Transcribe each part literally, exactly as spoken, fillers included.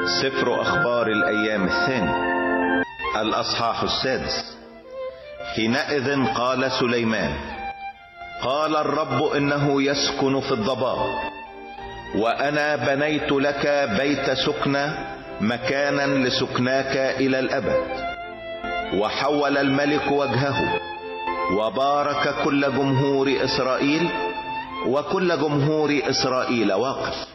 سفر أخبار الأيام الثاني الأصحاح السادس. حينئذ قال سليمان: قال الرب إنه يسكن في الضباب، وأنا بنيت لك بيت سكنى مكانا لسكناك إلى الأبد. وحول الملك وجهه وبارك كل جمهور إسرائيل، وكل جمهور إسرائيل واقف،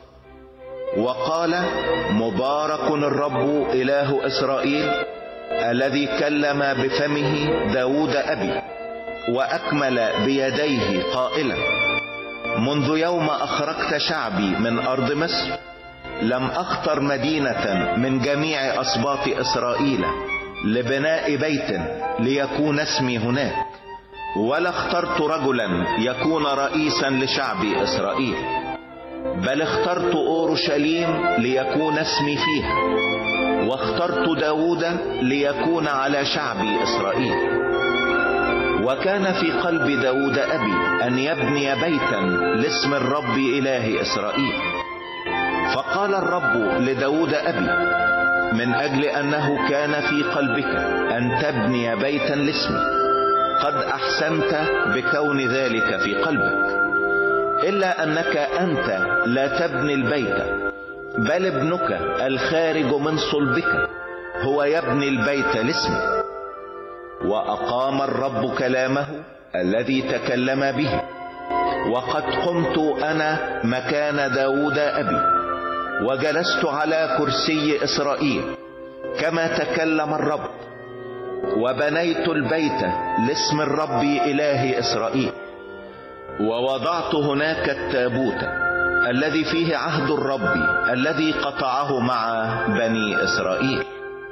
وقال: مبارك الرب إله إسرائيل الذي كلم بفمه داود أبي، وأكمل بيديه قائلا: منذ يوم أخرجت شعبي من أرض مصر لم أختر مدينة من جميع أسباط إسرائيل لبناء بيت ليكون اسمي هناك، ولا اخترت رجلا يكون رئيسا لشعب إسرائيل، بل اخترت أورشليم ليكون اسمي فيها، واخترت داود ليكون على شعب إسرائيل. وكان في قلب داود أبي أن يبني بيتا لاسم الرب إله إسرائيل. فقال الرب لداود أبي: من أجل أنه كان في قلبك أن تبني بيتا لاسمي، قد أحسنت بكون ذلك في قلبك، إلا أنك أنت لا تبني البيت، بل ابنك الخارج من صلبك هو يبني البيت لاسمي. وأقام الرب كلامه الذي تكلم به، وقد قمت أنا مكان داود أبي، وجلست على كرسي إسرائيل كما تكلم الرب، وبنيت البيت لاسم الرب إله إسرائيل. ووضعت هناك التابوت الذي فيه عهد الرب الذي قطعه مع بني إسرائيل.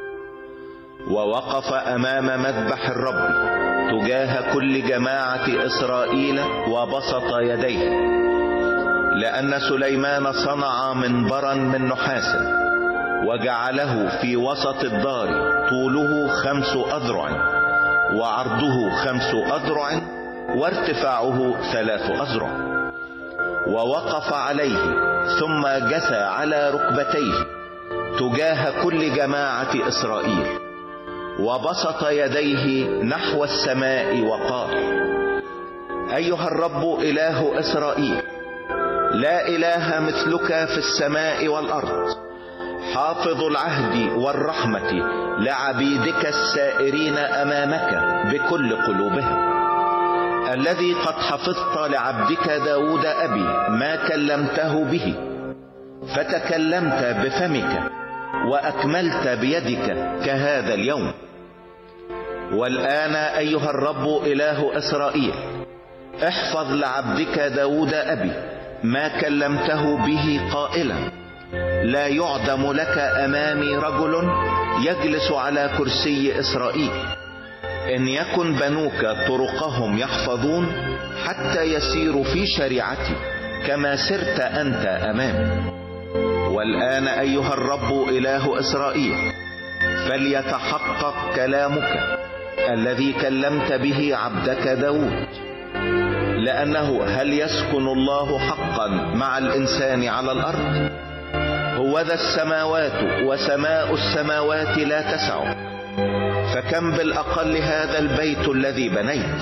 ووقف أمام مذبح الرب تجاه كل جماعة إسرائيل وبسط يديه، لأن سليمان صنع منبرا من نحاس، وجعله في وسط الدار، طوله خمس أذرع، وعرضه خمس أذرع، وارتفاعه ثلاث أذرع. ووقف عليه ثم جثى على ركبتيه تجاه كل جماعة إسرائيل، وبسط يديه نحو السماء وقال: أيها الرب إله إسرائيل، لا إله مثلك في السماء والأرض، حافظ العهد والرحمة لعبيدك السائرين أمامك بكل قلوبهم، الذي قد حفظت لعبدك داود أبي ما كلمته به، فتكلمت بفمك وأكملت بيدك كهذا اليوم. والآن أيها الرب إله إسرائيل، احفظ لعبدك داود أبي ما كلمته به قائلا: لا يعدم لك أمامي رجل يجلس على كرسي إسرائيل، إن يكن بنوك طرقهم يحفظون حتى يسيروا في شريعتي كما سرت أنت أمامي. والآن أيها الرب إله إسرائيل، فليتحقق كلامك الذي كلمت به عبدك داود، لأنه هل يسكن الله حقا مع الإنسان على الأرض؟ هو ذا السماوات وسماء السماوات لا تسع، فكم بالأقل هذا البيت الذي بنيت.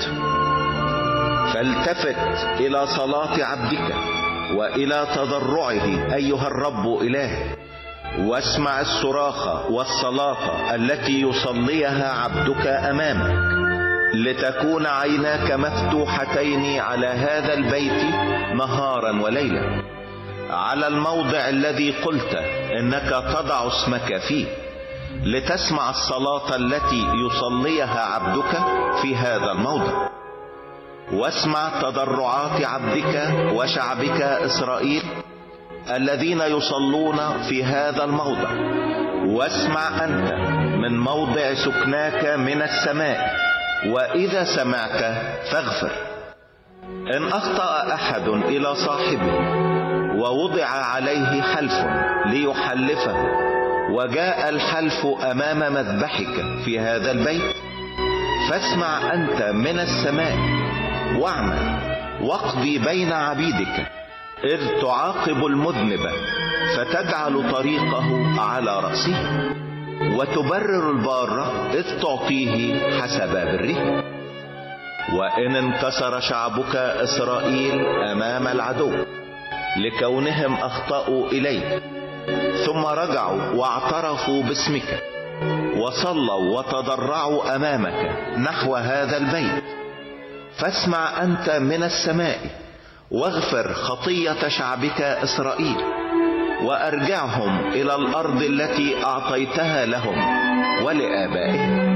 فالتفت إلى صلاة عبدك وإلى تضرعه أيها الرب إلهي، واسمع الصراخ والصلاة التي يصليها عبدك أمامك، لتكون عيناك مفتوحتين على هذا البيت نهارا وليلا، على الموضع الذي قلت إنك تضع اسمك فيه، لتسمع الصلاة التي يصليها عبدك في هذا الموضع. واسمع تضرعات عبدك وشعبك إسرائيل الذين يصلون في هذا الموضع، واسمع أنت من موضع سكناك من السماء، وإذا سمعت فاغفر. إن أخطأ أحد إلى صاحبه ووضع عليه حلف ليحلفه، وجاء الحلف أمام مذبحك في هذا البيت، فاسمع أنت من السماء واعمل واقضي بين عبيدك إذ تعاقب المذنب فتجعل طريقه على رأسه، وتبرر البار إذ تعطيه حسب بره. وإن انكسر شعبك إسرائيل أمام العدو لكونهم أخطأوا إليك، ثم رجعوا واعترفوا باسمك وصلوا وتضرعوا أمامك نحو هذا البيت، فاسمع أنت من السماء واغفر خطية شعبك إسرائيل، وأرجعهم إلى الأرض التي أعطيتها لهم ولآبائهم.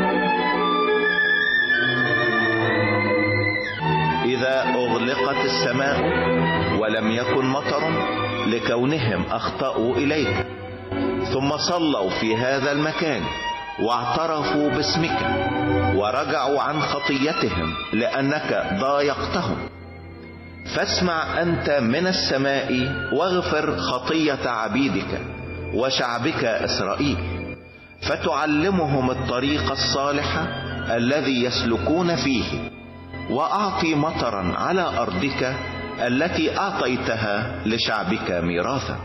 إذا أغلقت السماء ولم يكن مطر لكونهم أخطأوا إليك، ثم صلوا في هذا المكان واعترفوا باسمك ورجعوا عن خطيتهم لأنك ضايقتهم، فاسمع أنت من السماء واغفر خطية عبيدك وشعبك إسرائيل، فتعلمهم الطريق الصالح الذي يسلكون فيه، وأعطي مطرا على أرضك التي أعطيتها لشعبك ميراثا.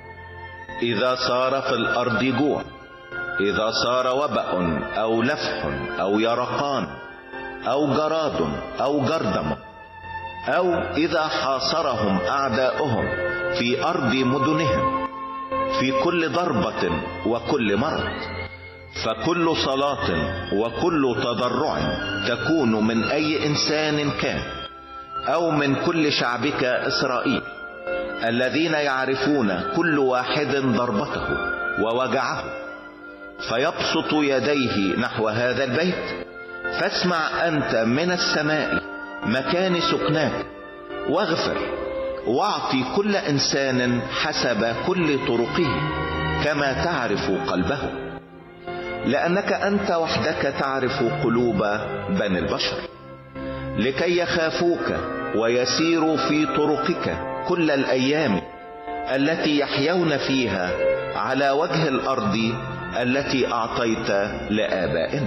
إذا صار في الأرض جوع، إذا صار وبأ أو لفح أو يرقان أو جراد أو جردم، أو إذا حاصرهم أعداؤهم في أرض مدنهم في كل ضربة وكل مرض، فكل صلاة وكل تضرع تكون من أي إنسان كان أو من كل شعبك إسرائيل الذين يعرفون كل واحد ضربته ووجعه، فيبسط يديه نحو هذا البيت، فاسمع أنت من السماء مكان سكناك واغفر، واعطي كل إنسان حسب كل طرقه كما تعرف قلبه، لأنك أنت وحدك تعرف قلوب بني البشر، لكي يخافوك ويسيروا في طرقك كل الأيام التي يحيون فيها على وجه الأرض التي أعطيت لآبائنا.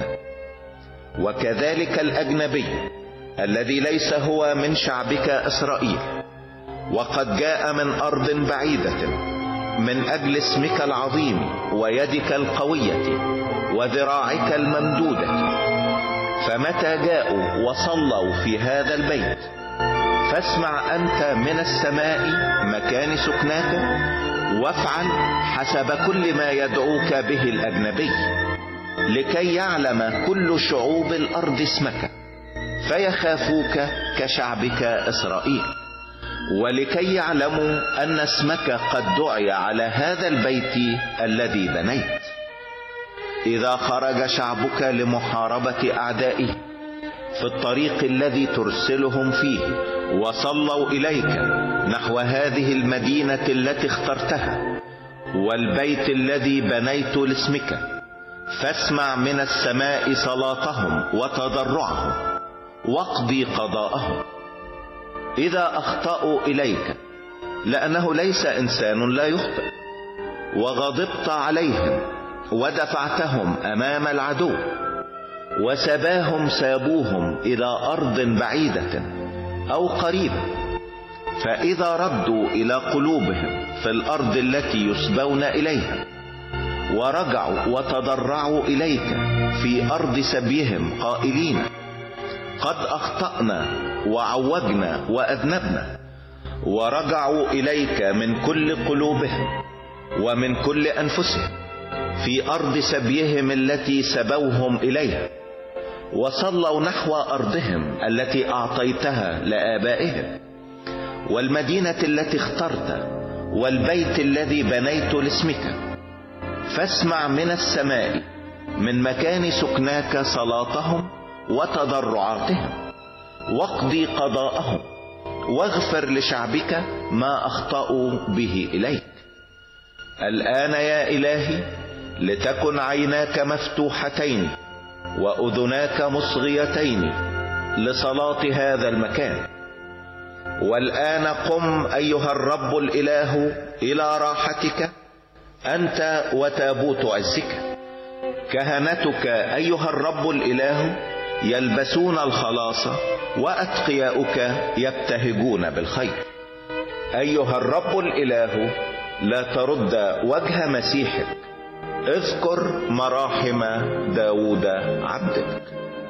وكذلك الأجنبي الذي ليس هو من شعبك إسرائيل وقد جاء من أرض بعيدة من أجل اسمك العظيم ويدك القوية وذراعك الممدودة، فمتى جاءوا وصلوا في هذا البيت، فاسمع أنت من السماء مكان سكناك وافعل حسب كل ما يدعوك به الأجنبي، لكي يعلم كل شعوب الأرض اسمك فيخافوك كشعبك إسرائيل، ولكي يعلموا أن اسمك قد دعي على هذا البيت الذي بنيت. إذا خرج شعبك لمحاربة أعدائه في الطريق الذي ترسلهم فيه وصلوا إليك نحو هذه المدينة التي اخترتها والبيت الذي بنيت لاسمك، فاسمع من السماء صلاتهم وتضرعهم واقضي قضاءهم. إذا أخطأوا إليك، لأنه ليس إنسان لا يخطئ، وغضبت عليهم ودفعتهم أمام العدو وسباهم سابوهم إلى أرض بعيدة أو قريبة، فإذا ردوا إلى قلوبهم في الأرض التي يسبون إليها ورجعوا وتضرعوا إليك في أرض سبيهم قائلين قد أخطأنا وعوجنا وأذنبنا، ورجعوا إليك من كل قلوبهم ومن كل أنفسهم في أرض سبيهم التي سبوهم إليها، وصلوا نحو أرضهم التي أعطيتها لآبائهم والمدينة التي اخترت والبيت الذي بنيت لاسمك، فاسمع من السماء من مكان سكناك صلاتهم وتضرعاتهم واقضي قضاءهم، واغفر لشعبك ما أخطأوا به إليك. الآن يا إلهي لتكن عيناك مفتوحتين وأذناك مصغيتين لصلاة هذا المكان. والآن قم أيها الرب الإله إلى راحتك أنت وتابوت عزك. كهنتك أيها الرب الإله يلبسون الخلاص، وأتقياؤك يبتهجون بالخير. أيها الرب الإله لا ترد وجه مسيحك، اذكر مراحم داود عبدك.